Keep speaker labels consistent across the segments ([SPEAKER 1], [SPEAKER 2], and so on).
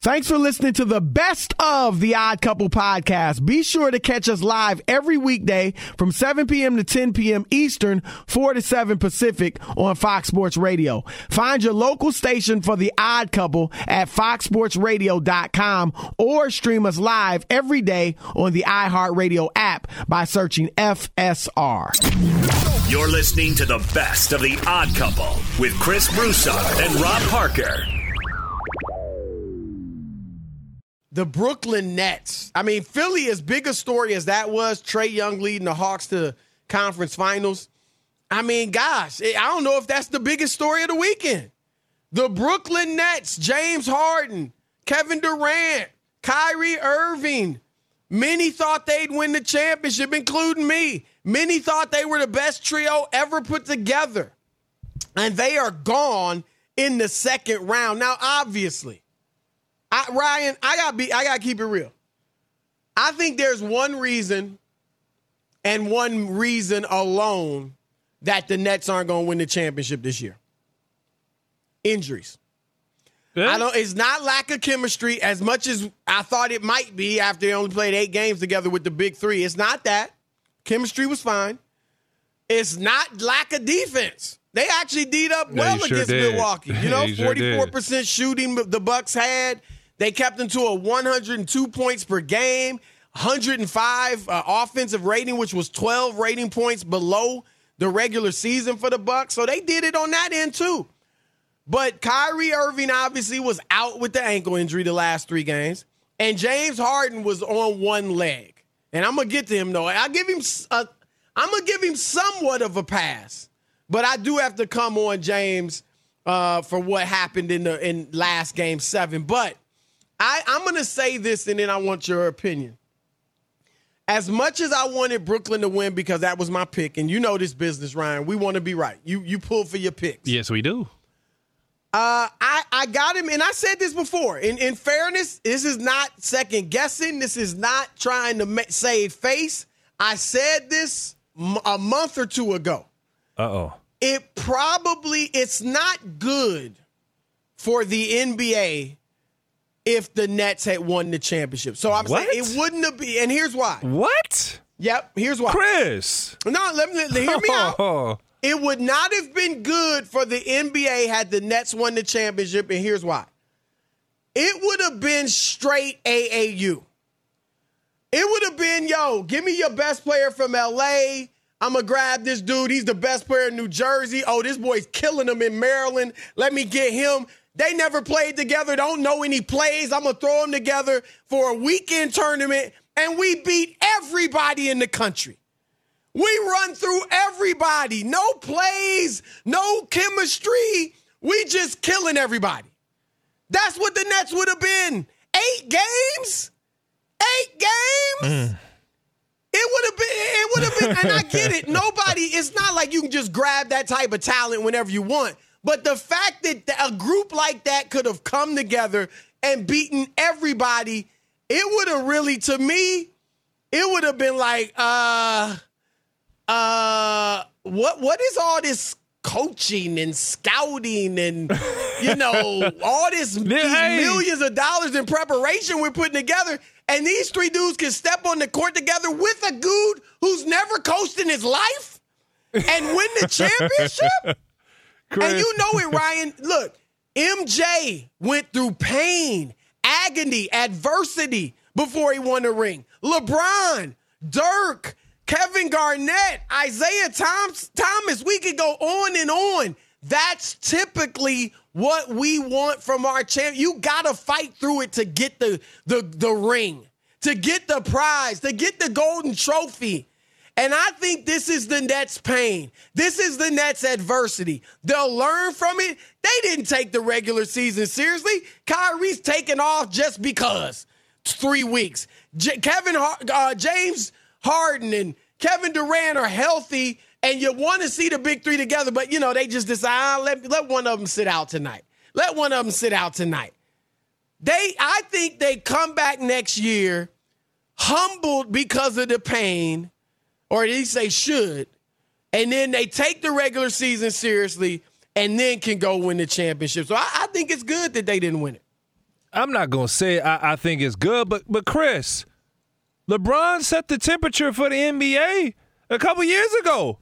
[SPEAKER 1] Thanks for listening to the best of the Odd Couple podcast. Be sure to catch us live every weekday from 7 p.m. to 10 p.m. Eastern, 4 to 7 Pacific on Fox Sports Radio. Find your local station for the Odd Couple at foxsportsradio.com or stream us live every day on the iHeartRadio app by searching FSR.
[SPEAKER 2] You're listening to the best of the Odd Couple with Chris Broussard and Rob Parker.
[SPEAKER 3] The Brooklyn Nets. I mean, Philly, as big a story as that was, Trae Young leading the Hawks to conference finals. I mean, gosh, I don't know if that's the biggest story of the weekend. The Brooklyn Nets, James Harden, Kevin Durant, Kyrie Irving. Many thought they'd win the championship, including me. Many thought they were the best trio ever put together. And they are gone in the second round. Now, obviously, Ryan, I gotta keep it real. I think there's one reason and one reason alone that the Nets aren't going to win the championship this year. Injuries. Yeah. It's not lack of chemistry as much as I thought it might be after they only played 8 games together with the big three. It's not that. Chemistry was fine. It's not lack of defense. They actually D'd up well against Milwaukee. You know, 44% shooting the Bucks had. They kept them to a 102 points per game, 105 offensive rating, which was 12 rating points below the regular season for the Bucks. So they did it on that end too. But Kyrie Irving obviously was out with the ankle injury the last 3 games, and James Harden was on one leg. And I'm gonna get to him though. I'm gonna give him somewhat of a pass, but I do have to come on James for what happened in last game 7. But I'm going to say this, and then I want your opinion. As much as I wanted Brooklyn to win because that was my pick, and you know this business, Ryan, we want to be right. You pull for your picks.
[SPEAKER 4] Yes, we do.
[SPEAKER 3] I got him, and I said this before. In fairness, this is not second guessing. This is not trying to save face. I said this a month or 2 ago.
[SPEAKER 4] Uh-oh.
[SPEAKER 3] It's not good for the NBA if the Nets had won the championship. So I'm saying it wouldn't have been, and here's why.
[SPEAKER 4] What?
[SPEAKER 3] Yep, here's why.
[SPEAKER 4] Chris.
[SPEAKER 3] No, hear me out. It would not have been good for the NBA had the Nets won the championship, and here's why. It would have been straight AAU. It would have been, give me your best player from L.A., I'm going to grab this dude. He's the best player in New Jersey. Oh, this boy's killing him in Maryland. Let me get him. They never played together. Don't know any plays. I'm going to throw them together for a weekend tournament, and we beat everybody in the country. We run through everybody. No plays, no chemistry. We just killing everybody. That's what the Nets would have been. 8 games? 8 games? It would have been, and I get it. It's not like you can just grab that type of talent whenever you want. But the fact that a group like that could have come together and beaten everybody, it would have really, to me, it would have been like, what is all this coaching and scouting and, all these millions of dollars in preparation we're putting together? And these 3 dudes can step on the court together with a dude who's never coached in his life and win the championship? Chris. And you know it, Ryan. Look, MJ went through pain, agony, adversity before he won the ring. LeBron, Dirk, Kevin Garnett, Isaiah Thomas, we could go on and on. That's typically what we want from our champ. You got to fight through it to get the ring, to get the prize, to get the golden trophy. And I think this is the Nets' pain. This is the Nets' adversity. They'll learn from it. They didn't take the regular season seriously. Kyrie's taking off just because. 3 weeks. James Harden and Kevin Durant are healthy, and you want to see the big 3 together, but, they just decide, let one of them sit out tonight. Let one of them sit out tonight. I think they come back next year humbled because of the pain, or at least they should, and then they take the regular season seriously and then can go win the championship. So I think it's good that they didn't win it.
[SPEAKER 4] I'm not going to say I think it's good, but Chris, LeBron set the temperature for the NBA a couple years ago.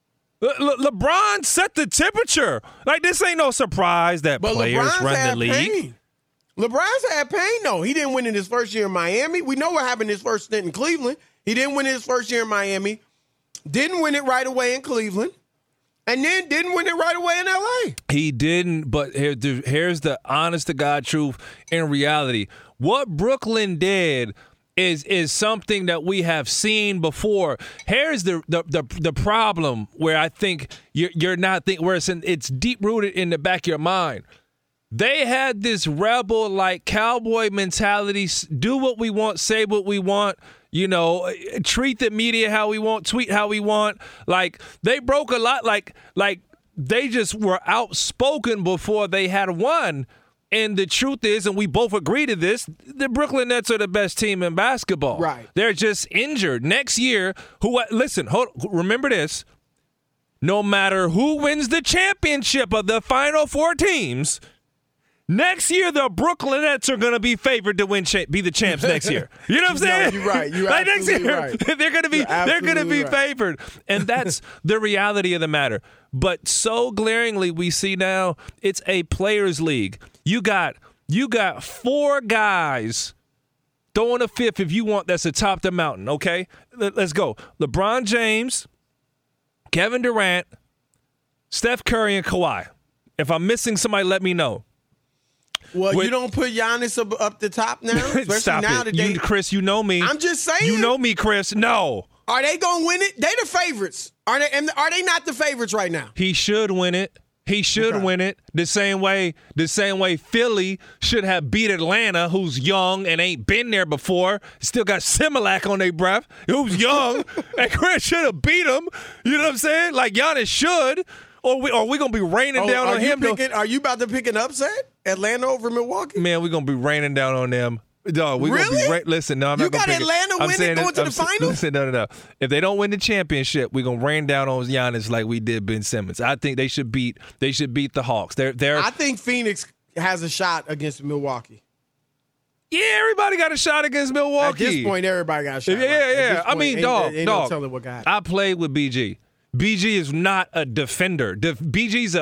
[SPEAKER 4] LeBron set the temperature. Like, this ain't no surprise that players
[SPEAKER 3] LeBron's
[SPEAKER 4] run the
[SPEAKER 3] had
[SPEAKER 4] league.
[SPEAKER 3] Pain. LeBron's had pain, though. He didn't win in his first year in Miami. We know what happened his first stint in Cleveland. He didn't win his first year in Miami. Didn't win it right away in Cleveland. And then didn't win it right away in L.A.
[SPEAKER 4] He didn't, but here's the honest-to-God truth in reality. What Brooklyn did is something that we have seen before. Here's the problem where I think you're not thinking, where it's deep-rooted in the back of your mind. They had this rebel-like cowboy mentality, do what we want, say what we want, treat the media how we want, tweet how we want. Like, they broke a lot, like they just were outspoken before they had won. And the truth is, and we both agree to this, the Brooklyn Nets are the best team in basketball.
[SPEAKER 3] Right.
[SPEAKER 4] They're just injured. Next year, remember this, no matter who wins the championship of the final four teams, next year, the Brooklyn Nets are going to be favored to be the champs next year. You know what I'm saying?
[SPEAKER 3] No, you're right. You're
[SPEAKER 4] like
[SPEAKER 3] absolutely
[SPEAKER 4] next year,
[SPEAKER 3] right.
[SPEAKER 4] they're going to be favored, and that's the reality of the matter. But so glaringly, we see now it's a players' league. You got four guys throwing a fifth if you want. That's atop the mountain. Okay, let's go. LeBron James, Kevin Durant, Steph Curry, and Kawhi. If I'm missing somebody, let me know.
[SPEAKER 3] Well, you don't put Giannis up the top now? Especially
[SPEAKER 4] Stop
[SPEAKER 3] now
[SPEAKER 4] it. Chris, you know me.
[SPEAKER 3] I'm just saying.
[SPEAKER 4] You know me, Chris. No.
[SPEAKER 3] Are they going to win it? They the favorites. Are they not the favorites right now?
[SPEAKER 4] He should win it. He should win it the same way Philly should have beat Atlanta, who's young and ain't been there before. Still got Similac on their breath, who's young. And Chris should have beat him. You know what I'm saying? Like Giannis should. Or we going to be raining down on him.
[SPEAKER 3] Are you about to pick an upset? Atlanta over Milwaukee?
[SPEAKER 4] Man, we're going to be raining down on them. No, we're
[SPEAKER 3] really?
[SPEAKER 4] Gonna be listen, no, I'm
[SPEAKER 3] you
[SPEAKER 4] not gonna
[SPEAKER 3] got Atlanta winning, going to the finals?
[SPEAKER 4] Listen, no. If they don't win the championship, we're gonna rain down on Giannis like we did Ben Simmons. I think they should beat the Hawks.
[SPEAKER 3] I think Phoenix has a shot against Milwaukee.
[SPEAKER 4] Yeah, everybody got a shot against Milwaukee.
[SPEAKER 3] At this point, everybody got a shot.
[SPEAKER 4] Yeah. I mean, dog.
[SPEAKER 3] No telling what got.
[SPEAKER 4] I played with BG. BG is not a defender. BG's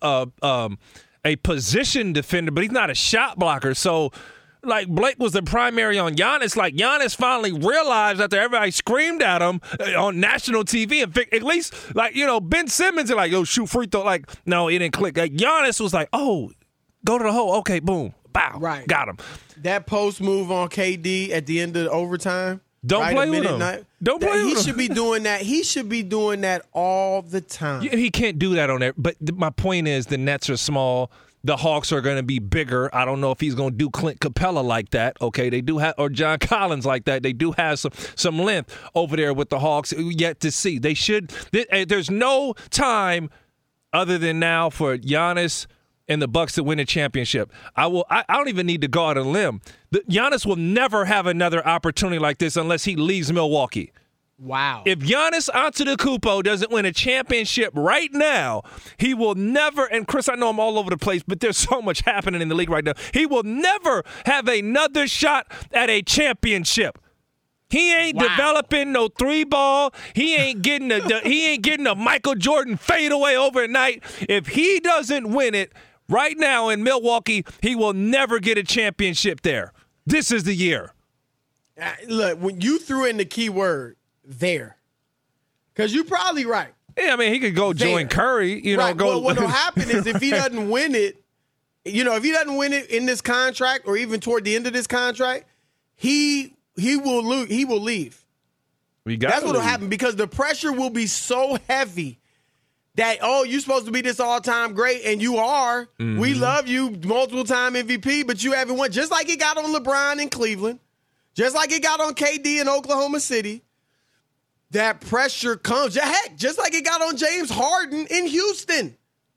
[SPEAKER 4] a position defender, but he's not a shot blocker. So. Like, Blake was the primary on Giannis. Like, Giannis finally realized after everybody screamed at him on national TV. And at least, like, Ben Simmons is like, yo, shoot free throw. Like, no, it didn't click. Like, Giannis was like, oh, go to the hole. Okay, boom. Bow.
[SPEAKER 3] Right.
[SPEAKER 4] Got him.
[SPEAKER 3] That post move on KD at the end of the overtime.
[SPEAKER 4] Don't play with him. Don't play with him.
[SPEAKER 3] He should be doing that. He should be doing that all the time.
[SPEAKER 4] Yeah, he can't do that on there. But my point is the Nets are small. The Hawks are going to be bigger. I don't know if he's going to do Clint Capella like that. Okay, they do have, or John Collins like that. They do have some length over there with the Hawks. Yet to see, they should. There's no time other than now for Giannis and the Bucks to win a championship. I don't even need to go out on a limb. Giannis will never have another opportunity like this unless he leaves Milwaukee.
[SPEAKER 3] Wow.
[SPEAKER 4] If Giannis Antetokounmpo doesn't win a championship right now, he will never, and Chris, I know I'm all over the place, but there's so much happening in the league right now. He will never have another shot at a championship. He ain't developing no three ball. He ain't getting a Michael Jordan fadeaway overnight. If he doesn't win it right now in Milwaukee, he will never get a championship there. This is the year.
[SPEAKER 3] Look, when you threw in the key word, there. Because you're probably right.
[SPEAKER 4] Yeah, I mean, he could go join Curry.
[SPEAKER 3] Right. Well, what will happen is if he doesn't win it, if he doesn't win it in this contract or even toward the end of this contract, he will leave. That's what will happen because the pressure will be so heavy that, you're supposed to be this all-time great, and you are. Mm-hmm. We love you, multiple-time MVP, but you haven't won. Just like it got on LeBron in Cleveland, just like it got on KD in Oklahoma City. That pressure comes. Heck, just like it got on James Harden in Houston.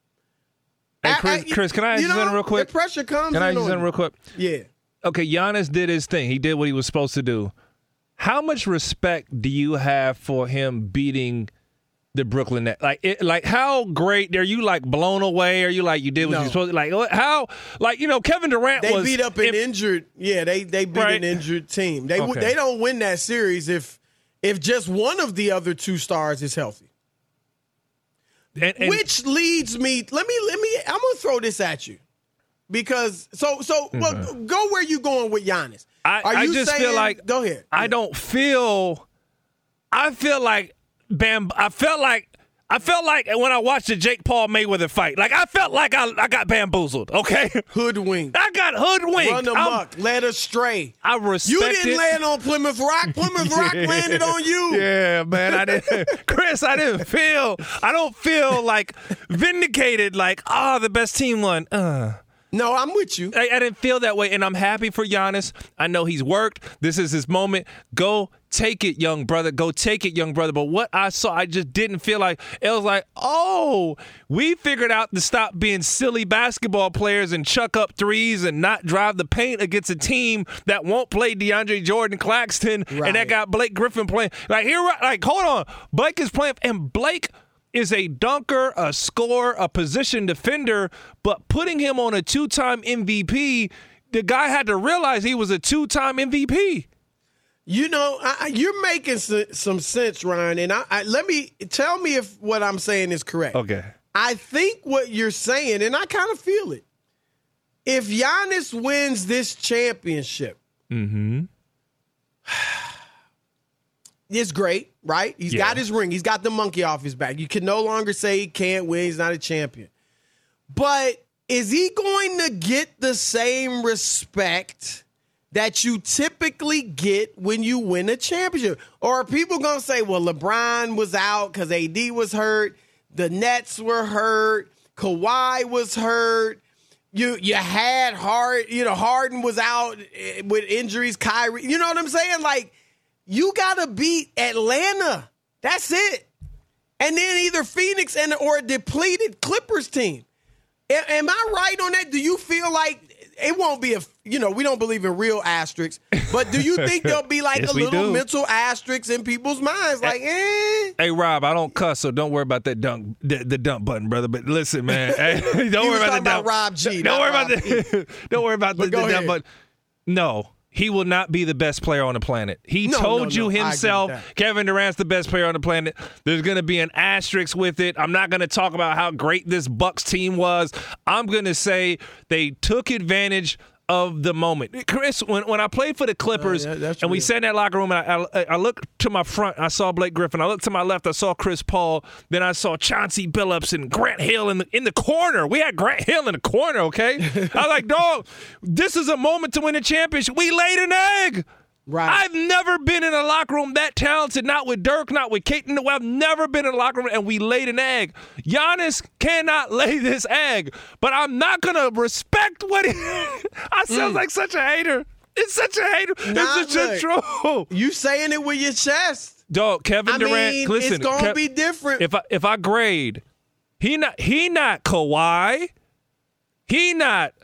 [SPEAKER 4] Hey, Chris, can I ask you something real quick?
[SPEAKER 3] The pressure comes.
[SPEAKER 4] Can I ask you something real quick?
[SPEAKER 3] Yeah.
[SPEAKER 4] Okay, Giannis did his thing. He did what he was supposed to do. How much respect do you have for him beating the Brooklyn Nets? Like how great are you? Like blown away? Are you like you did what you supposed to? Like how? Like Kevin Durant
[SPEAKER 3] they beat up an injured. Yeah, they beat an injured team. They don't win that series if just one of the other two stars is healthy. And which leads me. Let me. I'm gonna throw this at you because well, go where you going with Giannis.
[SPEAKER 4] I just feel like
[SPEAKER 3] go ahead.
[SPEAKER 4] I feel like I felt like when I watched the Jake Paul Mayweather fight, like I felt like I got bamboozled, okay?
[SPEAKER 3] Hoodwinked.
[SPEAKER 4] I got hoodwinked.
[SPEAKER 3] Run amok, led astray.
[SPEAKER 4] I respect
[SPEAKER 3] you didn't land on Plymouth Rock. Plymouth Rock landed on you.
[SPEAKER 4] Yeah, man. I didn't. Chris, I don't feel like vindicated, like, the best team won.
[SPEAKER 3] No, I'm with you.
[SPEAKER 4] I didn't feel that way, and I'm happy for Giannis. I know he's worked. This is his moment. Go take it, young brother. Go take it, young brother. But what I saw, I just didn't feel like – it was like, we figured out to stop being silly basketball players and chuck up threes and not drive the paint against a team that won't play DeAndre Jordan Claxton and that got Blake Griffin playing. Hold on. Blake is playing – and Blake – is a dunker, a scorer, a position defender, but putting him on a two-time MVP, the guy had to realize he was a two-time MVP.
[SPEAKER 3] You're making some sense, Ryan, and let me tell me if what I'm saying is correct.
[SPEAKER 4] Okay.
[SPEAKER 3] I think what you're saying, and I kind of feel it. If Giannis wins this championship, it's great, right? He's got his ring. He's got the monkey off his back. You can no longer say he can't win. He's not a champion. But is he going to get the same respect that you typically get when you win a championship? Or are people going to say, well, LeBron was out because AD was hurt. The Nets were hurt. Kawhi was hurt. You had Harden was out with injuries. Kyrie. You know what I'm saying? Like, you got to beat Atlanta. That's it. And then either Phoenix or a depleted Clippers team. Am I right on that? Do you feel like it won't be we don't believe in real asterisks, but do you think there'll be like a little mental asterisk in people's minds? Like,
[SPEAKER 4] Hey, Rob, I don't cuss, so don't worry about that the dump button, brother. But listen, man, don't worry about the dump.
[SPEAKER 3] Rob G.
[SPEAKER 4] Don't worry about the don't worry about the dump button. No. He will not be the best player on the planet. He told you himself, Kevin Durant's the best player on the planet. There's going to be an asterisk with it. I'm not going to talk about how great this Bucks team was. I'm going to say they took advantage of the moment. Chris, when I played for the Clippers and we sat in that locker room, and I looked to my front, I saw Blake Griffin. I looked to my left, I saw Chris Paul. Then I saw Chauncey Billups and Grant Hill in the corner. We had Grant Hill in the corner, okay? I was like, dog, this is a moment to win a championship. We laid an egg.
[SPEAKER 3] Right.
[SPEAKER 4] I've never been in a locker room that talented, not with Dirk, not with Kate. I've never been in a locker room and we laid an egg. Giannis cannot lay this egg, but I'm not going to respect what he I sound like such a hater. It's such a hater. It's such a troll.
[SPEAKER 3] You saying it with your chest.
[SPEAKER 4] Dog, Kevin Durant, listen.
[SPEAKER 3] It's going to be different.
[SPEAKER 4] If I grade, he not Kawhi. He not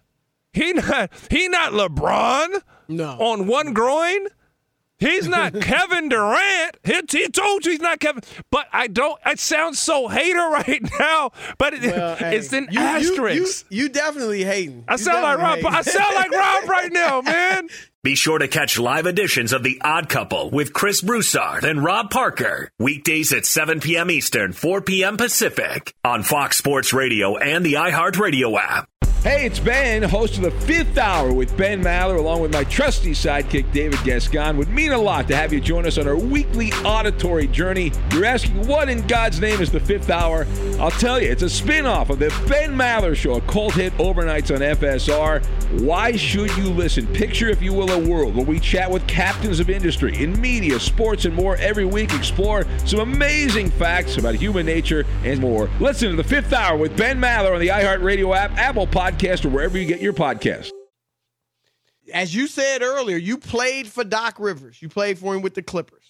[SPEAKER 4] LeBron.
[SPEAKER 3] No.
[SPEAKER 4] On one groin. He's not Kevin Durant. He told you he's not Kevin. But it sounds so hater right now. But it's an asterisk.
[SPEAKER 3] You definitely hating.
[SPEAKER 4] I sound like Rob. I sound like Rob right now, man.
[SPEAKER 2] Be sure to catch live editions of The Odd Couple with Chris Broussard and Rob Parker. Weekdays at 7 p.m. Eastern, 4 p.m. Pacific on Fox Sports Radio and the iHeartRadio app.
[SPEAKER 5] Hey, it's Ben, host of The Fifth Hour with Ben Maller, along with my trusty sidekick, David Gascon. Would mean a lot to have you join us on our weekly auditory journey. You're asking, what in God's name is The Fifth Hour? I'll tell you, it's a spin-off of The Ben Maller Show, a cult hit overnights on FSR. Why should you listen? Picture, if you will, a world where we chat with captains of industry in media, sports, and more every week. Explore some amazing facts about human nature and more. Listen to The Fifth Hour with Ben Maller on the iHeartRadio app, Apple Podcast, or wherever you get your podcasts.
[SPEAKER 3] As you said earlier, you played for Doc Rivers. You played for him with the Clippers.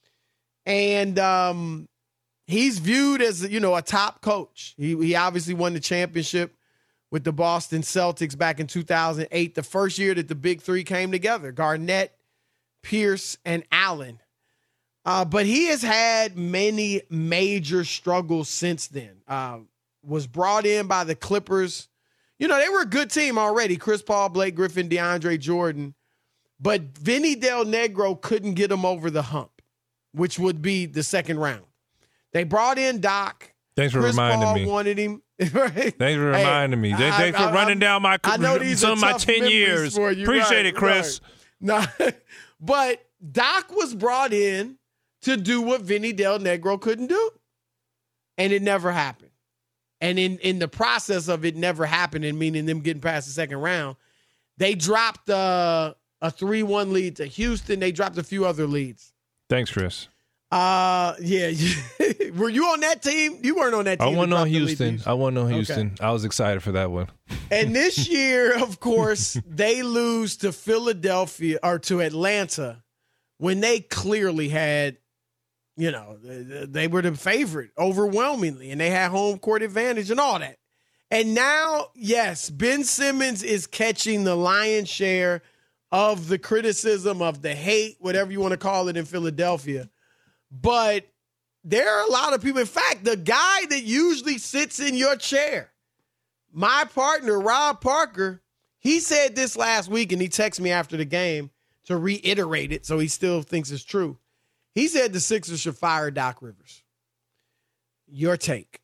[SPEAKER 3] And he's viewed as, a top coach. He obviously won the championship with the Boston Celtics back in 2008, the first year that the Big Three came together, Garnett, Pierce, and Allen. But he has had many major struggles since then. Was brought in by the Clippers. You know, they were a good team already. Chris Paul, Blake Griffin, DeAndre Jordan. But Vinny Del Negro couldn't get him over the hump, which would be the second round. They brought in Doc.
[SPEAKER 4] Thanks for
[SPEAKER 3] Chris
[SPEAKER 4] reminding
[SPEAKER 3] Paul
[SPEAKER 4] me.
[SPEAKER 3] Wanted him. Right?
[SPEAKER 4] Thanks for reminding me. Thanks for running down my some of my 10 years. Appreciate it, Chris.
[SPEAKER 3] Right. No, but Doc was brought in to do what Vinny Del Negro couldn't do. And it never happened. And in the process of it never happening, meaning them getting past the second round, they dropped a 3-1 lead to Houston. They dropped a few other leads.
[SPEAKER 4] Thanks, Chris.
[SPEAKER 3] Yeah. Were you on that team? You weren't on that team.
[SPEAKER 4] I wasn't on Houston. Okay. I was excited for that one.
[SPEAKER 3] And this year, of course, they lose to Philadelphia or to Atlanta when they clearly had, you know, they were the favorite overwhelmingly, and they had home court advantage and all that. And now, yes, Ben Simmons is catching the lion's share of the criticism, of the hate, whatever you want to call it, in Philadelphia. But there are a lot of people. In fact, the guy that usually sits in your chair, my partner, Rob Parker, he said this last week, and he texted me after the game to reiterate it, so he still thinks it's true. He said the Sixers should fire Doc Rivers. Your take?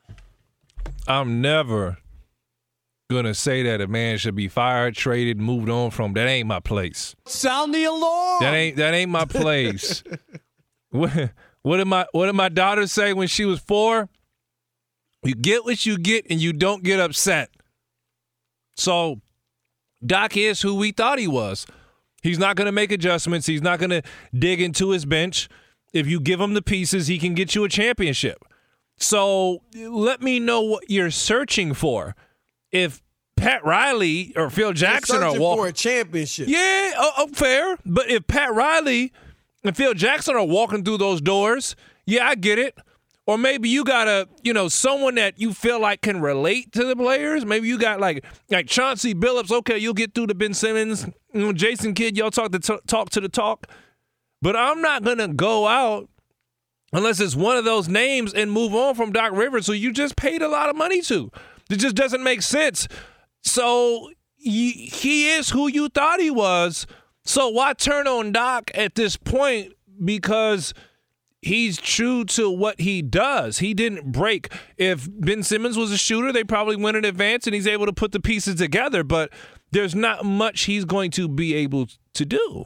[SPEAKER 4] I'm never going to say that a man should be fired, traded, moved on from. That ain't my place.
[SPEAKER 6] Sound the alarm.
[SPEAKER 4] That ain't my place. What did my daughter say when she was 4? You get what you get, and you don't get upset. So Doc is who we thought he was. He's not going to make adjustments. He's not going to dig into his bench. If you give him the pieces, he can get you a championship. So let me know what you're searching for. If Pat Riley or Phil Jackson are
[SPEAKER 3] walking for a championship,
[SPEAKER 4] yeah, fair. But if Pat Riley and Phil Jackson are walking through those doors, yeah, I get it. Or maybe you got someone that you feel like can relate to the players. Maybe you got like Chauncey Billups. Okay, you'll get through to Ben Simmons. Jason Kidd, y'all talk to the talk. But I'm not going to go out unless it's one of those names and move on from Doc Rivers, who you just paid a lot of money to. It just doesn't make sense. So he is who you thought he was. So why turn on Doc at this point? Because he's true to what he does. He didn't break. If Ben Simmons was a shooter, they probably win in advance, and he's able to put the pieces together. But there's not much he's going to be able to do.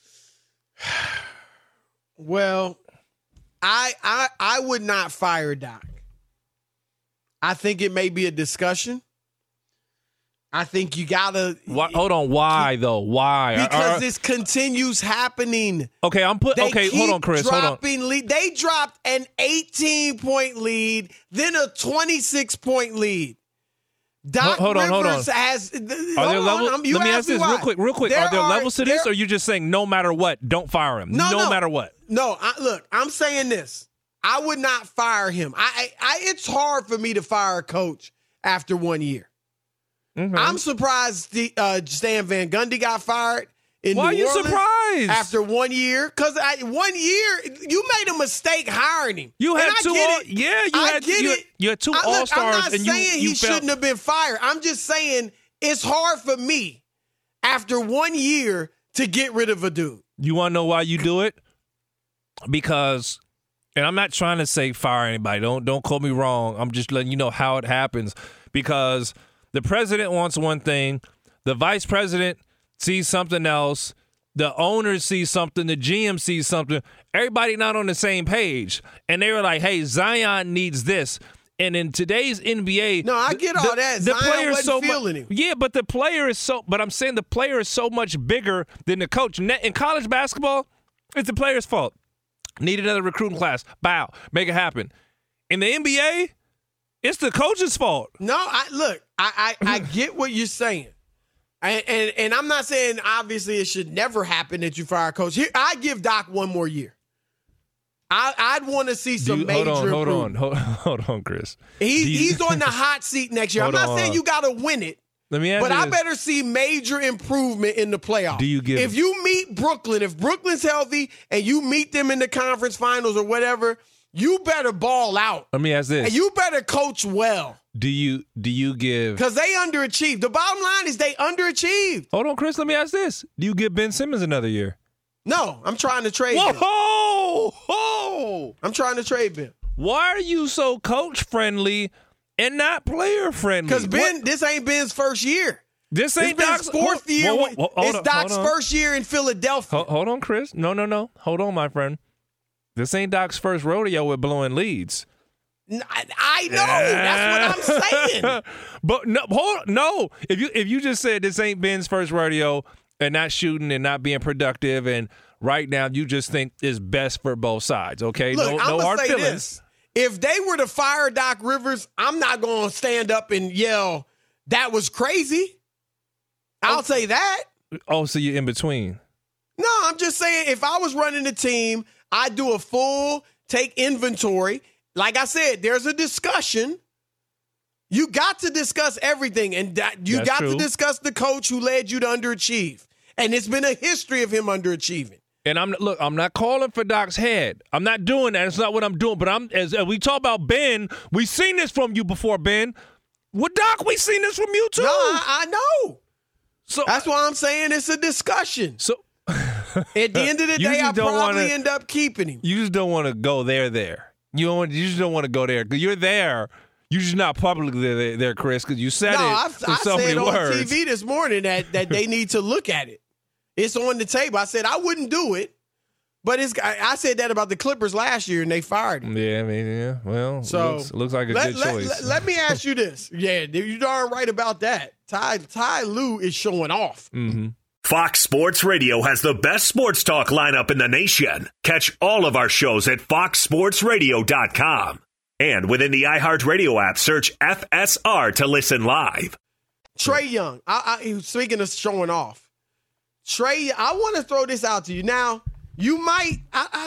[SPEAKER 3] Well, I would not fire Doc. I think it may be a discussion. I think you gotta.
[SPEAKER 4] Hold on. Why though? Why?
[SPEAKER 3] Because this continues happening.
[SPEAKER 4] Okay, hold on, Chris. Hold on.
[SPEAKER 3] They dropped an 18-point lead, then a 26-point lead. Doc
[SPEAKER 4] hold on.
[SPEAKER 3] Has.
[SPEAKER 4] Are there levels? Let me ask this real quick. Are there levels to this, or are you just saying no matter what, don't fire him? No matter what.
[SPEAKER 3] No. Look, I'm saying this. I would not fire him. It's hard for me to fire a coach after 1 year. Mm-hmm. I'm surprised Stan Van Gundy got fired in New Orleans. Why are you surprised? After 1 year? Because 1 year, you made a mistake hiring him.
[SPEAKER 4] You had two. You had two All-Stars.
[SPEAKER 3] I'm not saying he shouldn't have been fired. I'm just saying it's hard for me after 1 year to get rid of a dude.
[SPEAKER 4] You want to know why you do it? Because, and I'm not trying to say fire anybody. Don't quote me wrong. I'm just letting you know how it happens. Because the president wants one thing, the vice president sees something else, the owner sees something, the GM sees something. Everybody not on the same page. And they were like, hey, Zion needs this. And in today's NBA,
[SPEAKER 3] no, I get all that.
[SPEAKER 4] The
[SPEAKER 3] Zion
[SPEAKER 4] player
[SPEAKER 3] wasn't feeling him.
[SPEAKER 4] Yeah, but the player is but I'm saying the player is so much bigger than the coach. In college basketball, it's the player's fault. Need another recruiting class. Bow. Make it happen. In the NBA, it's the coach's fault.
[SPEAKER 3] No, I get what you're saying. And I'm not saying, obviously, it should never happen that you fire a coach. Here, I give Doc 1 more year. I'd want to see some major improvement.
[SPEAKER 4] Hold on, Chris.
[SPEAKER 3] He's on the hot seat next year. I'm not saying you got to win it,
[SPEAKER 4] Let me ask
[SPEAKER 3] but
[SPEAKER 4] you
[SPEAKER 3] I
[SPEAKER 4] this.
[SPEAKER 3] better see major improvement in the playoffs.
[SPEAKER 4] Do you give?
[SPEAKER 3] If you meet Brooklyn, if Brooklyn's healthy and you meet them in the conference finals or whatever, you better ball out.
[SPEAKER 4] Let me ask this.
[SPEAKER 3] And you better coach well.
[SPEAKER 4] Do you give?
[SPEAKER 3] Because they underachieved. The bottom line is they underachieved.
[SPEAKER 4] Hold on, Chris. Let me ask this. Do you give Ben Simmons another year?
[SPEAKER 3] No, I'm trying to trade him.
[SPEAKER 4] Whoa!
[SPEAKER 3] I'm trying to trade Ben.
[SPEAKER 4] Why are you so coach friendly and not player friendly?
[SPEAKER 3] Because Ben, this ain't Ben's first year.
[SPEAKER 4] This ain't
[SPEAKER 3] Ben's
[SPEAKER 4] Doc's
[SPEAKER 3] fourth year. It's Doc's first year in Philadelphia.
[SPEAKER 4] Hold on, Chris. No. Hold on, my friend. This ain't Doc's first rodeo with blowing leads.
[SPEAKER 3] I know. That's what I'm saying.
[SPEAKER 4] But no. If you just said this ain't Ben's first rodeo and not shooting and not being productive, and right now you just think is best for both sides, okay?
[SPEAKER 3] Look,
[SPEAKER 4] no
[SPEAKER 3] I'm
[SPEAKER 4] hard
[SPEAKER 3] gonna say
[SPEAKER 4] feelings.
[SPEAKER 3] this. If they were to fire Doc Rivers, I'm not going to stand up and yell, that was crazy. I'll say that.
[SPEAKER 4] Oh, so you're in between.
[SPEAKER 3] No, I'm just saying if I was running the team, I'd do a full take inventory. Like I said, there's a discussion. You got to discuss everything, and you
[SPEAKER 4] That's
[SPEAKER 3] got
[SPEAKER 4] true.
[SPEAKER 3] to discuss the coach who led you to underachieve. And it's been a history of him underachieving.
[SPEAKER 4] And I'm not calling for Doc's head. I'm not doing that. It's not what I'm doing. But as we talk about Ben, we've seen this from you before, Ben. With Doc, we've seen this from you too.
[SPEAKER 3] No, I know.
[SPEAKER 4] So
[SPEAKER 3] That's why I'm saying it's a discussion.
[SPEAKER 4] So
[SPEAKER 3] at the end of the
[SPEAKER 4] You
[SPEAKER 3] day, I
[SPEAKER 4] just don't
[SPEAKER 3] probably
[SPEAKER 4] wanna-
[SPEAKER 3] end up keeping him.
[SPEAKER 4] you just don't want to go there. You just don't want to go there because you're there. You're just not publicly there, Chris, because you said
[SPEAKER 3] No,
[SPEAKER 4] it
[SPEAKER 3] I
[SPEAKER 4] in so
[SPEAKER 3] said
[SPEAKER 4] many
[SPEAKER 3] on
[SPEAKER 4] words.
[SPEAKER 3] TV this morning that they need to look at it. It's on the table. I said I wouldn't do it, but I said that about the Clippers last year and they fired him.
[SPEAKER 4] Yeah, I mean, yeah. Well,
[SPEAKER 3] So
[SPEAKER 4] looks like a good choice.
[SPEAKER 3] Let me ask you this. Yeah, you're darn right about that. Ty Lue is showing off.
[SPEAKER 4] Mm-hmm.
[SPEAKER 2] Fox Sports Radio has the best sports talk lineup in the nation. Catch all of our shows at foxsportsradio.com. And within the iHeartRadio app, search FSR to listen live.
[SPEAKER 3] Trae Young. Speaking of showing off, Trae, I want to throw this out to you. Now, you might,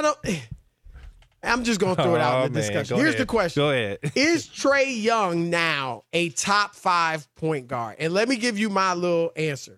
[SPEAKER 3] I'm just going to throw it out in the discussion. Here's the question.
[SPEAKER 4] Go ahead.
[SPEAKER 3] Is Trae Young now a top 5 point guard? And let me give you my little answer.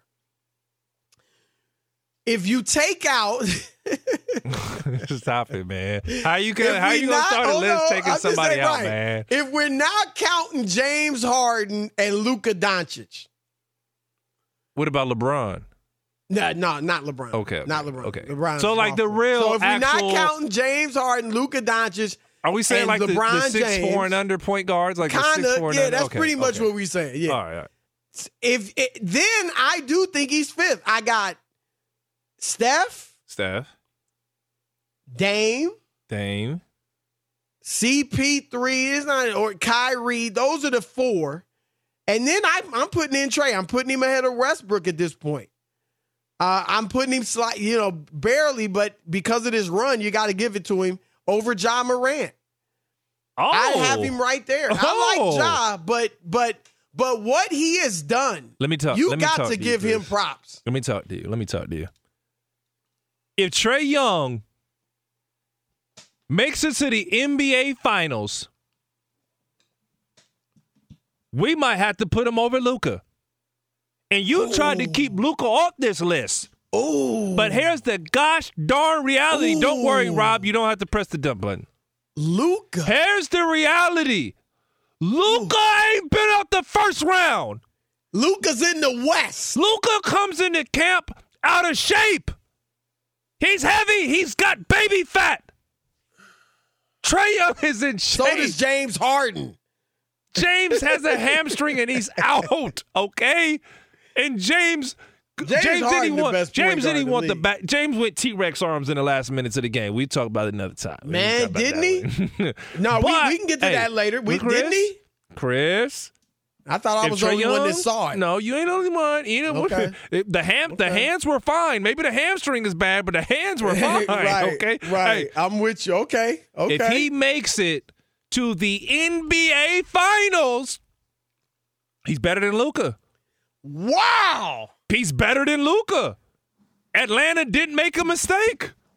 [SPEAKER 3] If you take out,
[SPEAKER 4] Stop it, man. How you gonna start a list taking somebody out, man?
[SPEAKER 3] If we're not counting James Harden and Luka Doncic.
[SPEAKER 4] What about LeBron?
[SPEAKER 3] No, not LeBron.
[SPEAKER 4] Okay.
[SPEAKER 3] Not LeBron.
[SPEAKER 4] Okay.
[SPEAKER 3] LeBron's
[SPEAKER 4] So, like, the
[SPEAKER 3] awful.
[SPEAKER 4] real
[SPEAKER 3] So if we're
[SPEAKER 4] actual-
[SPEAKER 3] not counting James Harden, Luka Doncic,
[SPEAKER 4] Are we saying
[SPEAKER 3] and
[SPEAKER 4] like the
[SPEAKER 3] LeBron
[SPEAKER 4] 6'4"
[SPEAKER 3] James,
[SPEAKER 4] and under point guards, like the 6'4"
[SPEAKER 3] kind of,
[SPEAKER 4] and
[SPEAKER 3] yeah,
[SPEAKER 4] under?
[SPEAKER 3] that's
[SPEAKER 4] Okay,
[SPEAKER 3] pretty much
[SPEAKER 4] okay.
[SPEAKER 3] what we're saying. Yeah.
[SPEAKER 4] All right.
[SPEAKER 3] Then I do think he's fifth. I got Steph, Dame, CP3 is not, or Kyrie. Those are the 4. And then I'm putting in Trae. I'm putting him ahead of Westbrook at this point. I'm putting him barely, but because of this run, you got to give it to him over Ja Morant.
[SPEAKER 4] Oh,
[SPEAKER 3] I have him right there. I like Ja, but what he has done,
[SPEAKER 4] Let me talk.
[SPEAKER 3] you
[SPEAKER 4] let me
[SPEAKER 3] got
[SPEAKER 4] talk
[SPEAKER 3] to
[SPEAKER 4] you,
[SPEAKER 3] give him
[SPEAKER 4] Chris.
[SPEAKER 3] props.
[SPEAKER 4] Let me talk to you. If Trae Young makes it to the NBA Finals, we might have to put him over Luka. And you tried to keep Luka off this list.
[SPEAKER 3] Oh,
[SPEAKER 4] But here's the gosh darn reality. Don't worry, Rob. You don't have to press the dump button.
[SPEAKER 3] Luka.
[SPEAKER 4] Here's the reality. Luka ain't been out the first round.
[SPEAKER 3] Luka's in the West.
[SPEAKER 4] Luka comes into camp out of shape. He's heavy. He's got baby fat. Trae Young is in shape.
[SPEAKER 3] So does James Harden.
[SPEAKER 4] James has a hamstring and he's out. Okay, and James
[SPEAKER 3] Harden,
[SPEAKER 4] didn't
[SPEAKER 3] the
[SPEAKER 4] want.
[SPEAKER 3] best point
[SPEAKER 4] James
[SPEAKER 3] guard
[SPEAKER 4] didn't
[SPEAKER 3] in the
[SPEAKER 4] want the
[SPEAKER 3] league.
[SPEAKER 4] back. James went T-Rex arms in the last minutes of the game. We talk about it another time.
[SPEAKER 3] Man, didn't
[SPEAKER 4] he?
[SPEAKER 3] No,
[SPEAKER 4] But,
[SPEAKER 3] we can get to
[SPEAKER 4] hey,
[SPEAKER 3] that later.
[SPEAKER 4] Chris,
[SPEAKER 3] Didn't he?
[SPEAKER 4] Chris.
[SPEAKER 3] I thought I was the
[SPEAKER 4] Trae
[SPEAKER 3] only one that
[SPEAKER 4] Young-
[SPEAKER 3] saw it.
[SPEAKER 4] No, you ain't the only one.
[SPEAKER 3] Okay.
[SPEAKER 4] The hands were fine. Maybe the hamstring is bad, but the hands were fine.
[SPEAKER 3] right,
[SPEAKER 4] okay,
[SPEAKER 3] right.
[SPEAKER 4] Hey,
[SPEAKER 3] I'm with you. Okay.
[SPEAKER 4] if he makes it to the NBA Finals, he's better than Luka.
[SPEAKER 3] Wow.
[SPEAKER 4] He's better than Luka. Atlanta didn't make a mistake.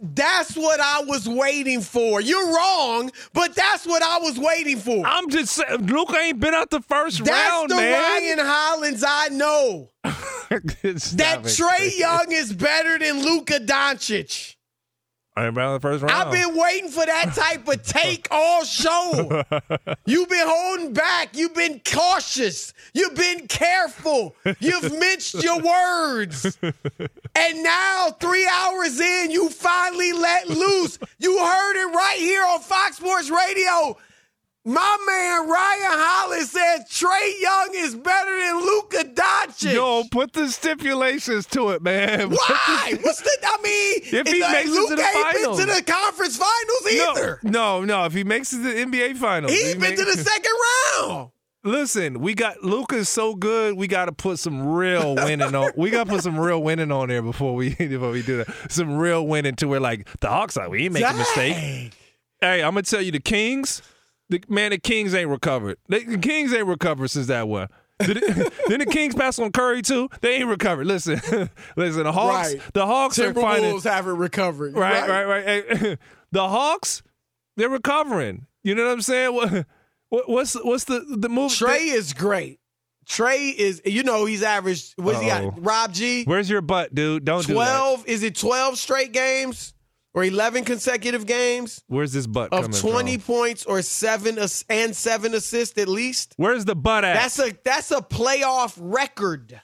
[SPEAKER 3] That's what I was waiting for. You're wrong, but that's what I was waiting for.
[SPEAKER 4] I'm just saying, Luka ain't been out the first round, man.
[SPEAKER 3] That's the Ryan Hollins I know. That Trae Young is better than Luka Doncic.
[SPEAKER 4] I ain't been out the first round.
[SPEAKER 3] I've been waiting for that type of take all show. You've been holding back. You've been cautious. You've been careful. You've minced your words. And now, 3 hours in, you finally let loose. You heard it right here on Fox Sports Radio. My man Ryan Hollins said Trae Young is better than Luka Doncic.
[SPEAKER 4] Yo, put the stipulations to it, man.
[SPEAKER 3] Why?
[SPEAKER 4] If he makes it to the finals.
[SPEAKER 3] Luka ain't been to the conference finals either.
[SPEAKER 4] No. If he makes it to the NBA finals.
[SPEAKER 3] He's been to the second round.
[SPEAKER 4] Listen, Luka's so good, we got to put some real winning on. We got to put some real winning on there before we do that. Some real winning to where, like, the Hawks, like, we ain't making a mistake. Hey, I'm going to tell you, the Kings ain't recovered. The Kings ain't recovered since that one. Then the Kings pass on Curry too. They ain't recovered. Listen, the Hawks.
[SPEAKER 3] Right.
[SPEAKER 4] The Hawks are finding.
[SPEAKER 3] Timberwolves haven't recovered.
[SPEAKER 4] Right. Hey, the Hawks, they're recovering. You know what I'm saying? What's the move?
[SPEAKER 3] Trae is great. Trae is, he's averaged. What's he got? Rob G.
[SPEAKER 4] Where's your butt, dude? Don't
[SPEAKER 3] 12.
[SPEAKER 4] do that.
[SPEAKER 3] Is it 12 straight games? Or 11 consecutive games.
[SPEAKER 4] Where's this butt coming from?
[SPEAKER 3] Of 20 points or 7 assists at least.
[SPEAKER 4] Where's the butt at?
[SPEAKER 3] That's a playoff record.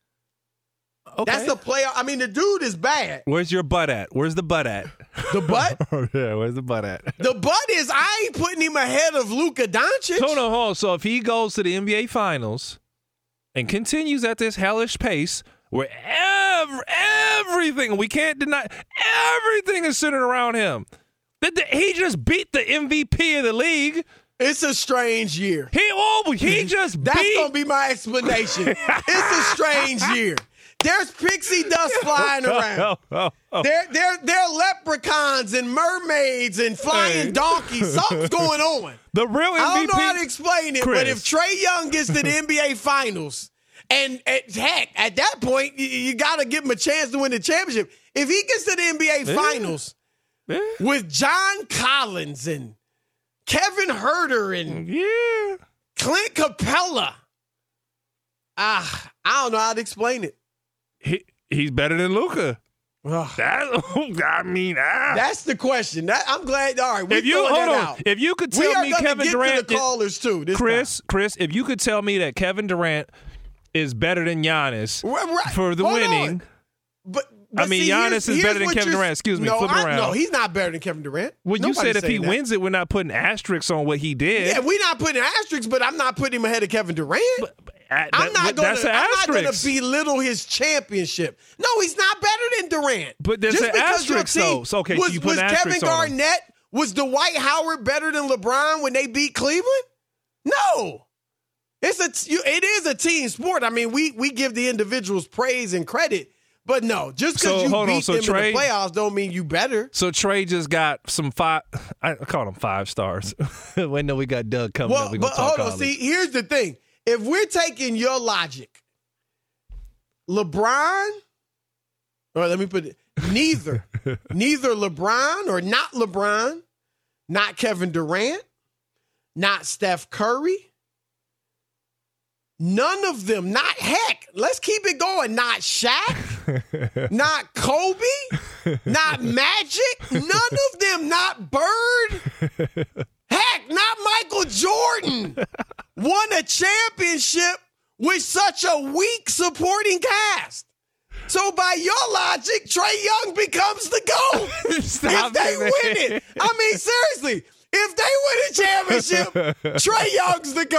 [SPEAKER 4] Okay.
[SPEAKER 3] That's a playoff. I mean, the dude is bad.
[SPEAKER 4] Where's your butt at? Where's the butt at?
[SPEAKER 3] The butt?
[SPEAKER 4] Yeah, where's the butt at?
[SPEAKER 3] The butt is, I ain't putting him ahead of Luka Doncic.
[SPEAKER 4] Hold on. So if he goes to the NBA Finals and continues at this hellish pace, where everything, we can't deny, everything is centered around him. He just beat the MVP of the league.
[SPEAKER 3] It's a strange year.
[SPEAKER 4] He just
[SPEAKER 3] That's
[SPEAKER 4] beat.
[SPEAKER 3] going to be my explanation. It's a strange year. There's pixie dust flying around. There are leprechauns and mermaids and flying donkeys. Something's going on.
[SPEAKER 4] The real MVP.
[SPEAKER 3] I don't know how to explain it,
[SPEAKER 4] Chris.
[SPEAKER 3] but if Trae Young gets to the NBA Finals, and heck, at that point, you got to give him a chance to win the championship. If he gets to the NBA Finals with John Collins and Kevin Huerter and Clint Capella, I don't know how to explain it.
[SPEAKER 4] He's better than Luka.
[SPEAKER 3] That's the question. I'm glad. All right,
[SPEAKER 4] if you could tell me Kevin Durant,
[SPEAKER 3] to the callers too,
[SPEAKER 4] Chris, if you could tell me that Kevin Durant is better than Giannis for the winning.
[SPEAKER 3] But
[SPEAKER 4] Giannis is better than Kevin Durant. Excuse me, flip around.
[SPEAKER 3] No, he's not better than Kevin Durant.
[SPEAKER 4] Well, you said if he wins it, we're not putting asterisks on what he did.
[SPEAKER 3] Yeah, we're not putting asterisks, but I'm not putting him ahead of Kevin Durant. I'm not going to belittle his championship. No, he's not better than Durant.
[SPEAKER 4] But there's an asterisk, though. So, okay, you put an asterisk
[SPEAKER 3] Kevin Garnett, was Dwight Howard better than LeBron when they beat Cleveland? No. It is a team sport. I mean, we give the individuals praise and credit, but no, just because you beat them in the playoffs don't mean you better.
[SPEAKER 4] So Trae just got some I call them 5 stars. Wait, no, we got Doug coming up.
[SPEAKER 3] But hold on. See, here's the thing. If we're taking your logic, LeBron, or let me put it, neither LeBron or not LeBron, not Kevin Durant, not Steph Curry, none of them, let's keep it going, not Shaq, not Kobe, not Magic, none of them, not Bird, not Michael Jordan, won a championship with such a weak supporting cast. So by your logic, Trae Young becomes the GOAT if they win it. I mean, seriously. If they win a championship, Trae Young's the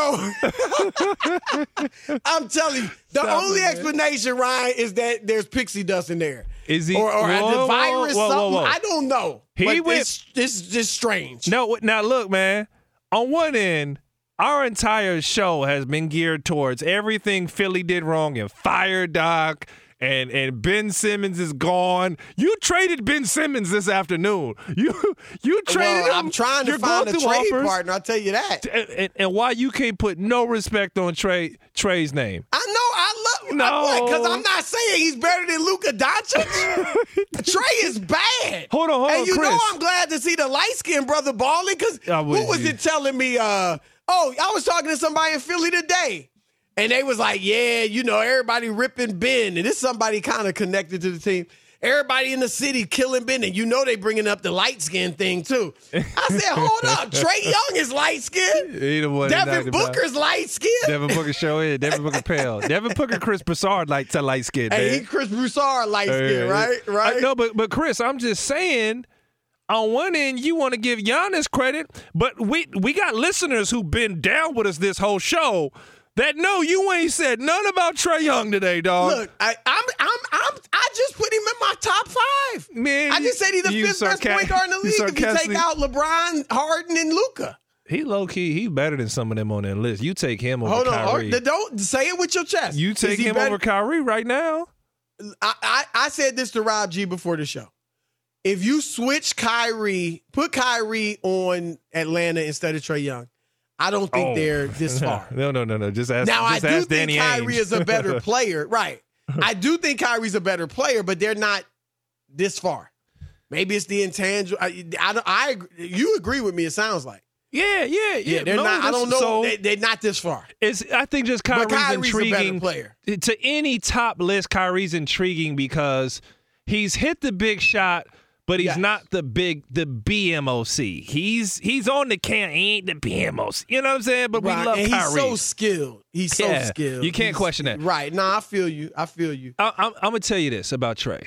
[SPEAKER 3] GOAT. I'm telling you, the only explanation, Ryan, is that there's pixie dust in there.
[SPEAKER 4] Is he?
[SPEAKER 3] Or the virus, something. I don't know.
[SPEAKER 4] It's
[SPEAKER 3] just strange.
[SPEAKER 4] No, now look, man. On one end, our entire show has been geared towards everything Philly did wrong and fired Doc. And Ben Simmons is gone. You traded Ben Simmons this afternoon. You traded him.
[SPEAKER 3] I'm trying to find a trade partner, I'll tell you that.
[SPEAKER 4] And why you can't put no respect on Trae's name?
[SPEAKER 3] I know. Because I'm not saying he's better than Luka Doncic. Trey is bad.
[SPEAKER 4] Hold on,
[SPEAKER 3] and you
[SPEAKER 4] Chris.
[SPEAKER 3] know I'm glad to see the light-skinned brother balling because who was it telling me? I was talking to somebody in Philly today, and they was like, yeah, everybody ripping Ben, and this somebody kind of connected to the team. Everybody in the city killing Ben, and they bringing up the light-skinned thing, too. I said, hold up. Trae Young is light-skinned. Devin Booker's light-skinned.
[SPEAKER 4] Devin Booker show is. Devin Booker pale. Devin Booker, Chris Broussard light-skinned, man.
[SPEAKER 3] Hey, he Chris Broussard light-skinned, right?
[SPEAKER 4] No, but Chris, I'm just saying, on one end, you want to give Giannis credit, but we got listeners who've been down with us this whole show that no, you ain't said nothing about Trae Young today, dog.
[SPEAKER 3] Look, I just put him in my top 5.
[SPEAKER 4] Man,
[SPEAKER 3] I just said he's the 5th best point guard in the league if you take out LeBron, Harden, and Luka.
[SPEAKER 4] He low-key, he better than some of them on that list. You take him over Kyrie.
[SPEAKER 3] Don't say it with your chest.
[SPEAKER 4] You take him over Kyrie right now?
[SPEAKER 3] I said this to Rob G before the show. If you switch Kyrie, put Kyrie on Atlanta instead of Trae Young, I don't think they're this far.
[SPEAKER 4] No. Just ask.
[SPEAKER 3] Now,
[SPEAKER 4] just
[SPEAKER 3] I do
[SPEAKER 4] ask
[SPEAKER 3] think
[SPEAKER 4] Danny
[SPEAKER 3] Kyrie
[SPEAKER 4] Ainge.
[SPEAKER 3] is a better player. Right. I do think Kyrie's a better player, but they're not this far. Maybe it's the intangible. You agree with me, it sounds like.
[SPEAKER 4] Yeah.
[SPEAKER 3] They're not. I don't know. So they're not this far.
[SPEAKER 4] I think just Kyrie's intriguing.
[SPEAKER 3] A better player.
[SPEAKER 4] To any top list, Kyrie's intriguing because he's hit the big shot, but he's not the BMOC. He's on the camp. He ain't the BMOC. You know what I'm saying? But we love Kyrie.
[SPEAKER 3] He's so skilled.
[SPEAKER 4] You can't question that.
[SPEAKER 3] Right. I feel you.
[SPEAKER 4] I'm going to tell you this about Trae.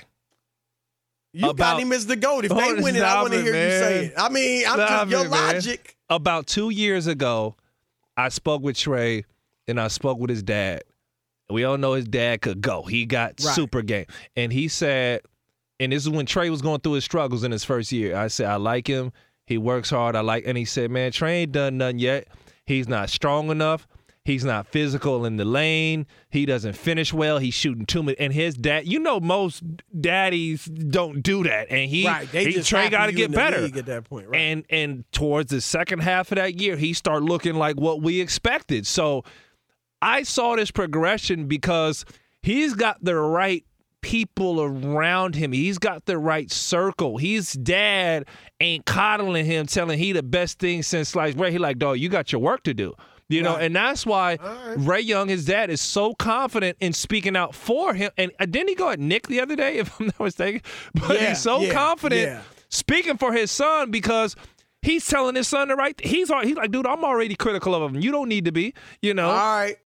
[SPEAKER 3] You got him as the GOAT. If they win it, I want to hear you say it. I mean, your logic.
[SPEAKER 4] About 2 years ago, I spoke with Trae, and I spoke with his dad. We all know his dad could go. He got super game. And he said, and this is when Trae was going through his struggles in his first year. I said, I like him. He works hard. And he said, man, Trae ain't done nothing yet. He's not strong enough. He's not physical in the lane. He doesn't finish well. He's shooting too much. And his dad, most daddies don't do that. And Trae got to get better.
[SPEAKER 3] At that point, right?
[SPEAKER 4] And towards the second half of that year, he started looking like what we expected. So I saw this progression because he's got the right people around him. He's got the right circle. His dad ain't coddling him, telling he the best thing since sliced bread. He like, dog, you got your work to do. And that's why Ray Young, his dad, is so confident in speaking out for him. And didn't he go at Nick the other day, if I'm not mistaken? But he's so confident speaking for his son because he's telling his son the right thing. He's like, dude, I'm already critical of him. You don't need to be,
[SPEAKER 3] All right.